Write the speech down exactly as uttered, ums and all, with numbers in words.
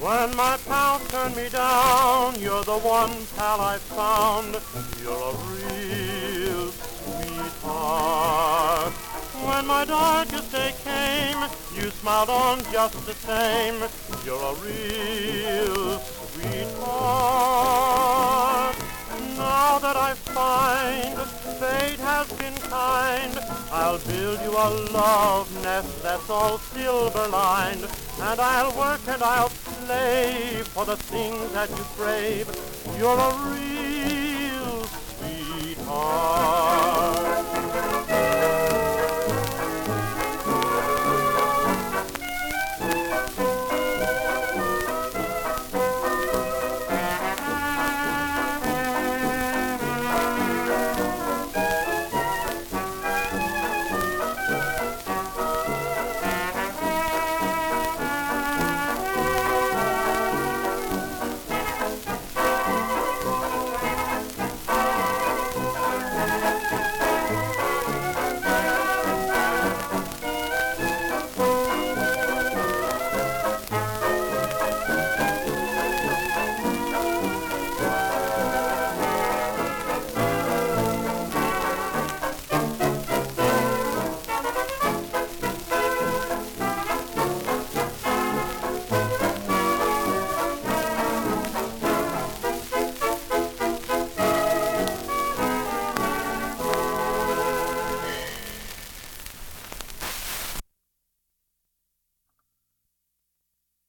When my pals turn me down, you're the one pal I found. You're a real sweetheart. When my darkest day came, you smiled on just the same. You're a real sweetheart. Now that I find fate has been kind, I'll build you a love nest that's all silver-lined, and I'll work and I'll slave for the things that you crave. You're a real sweetheart.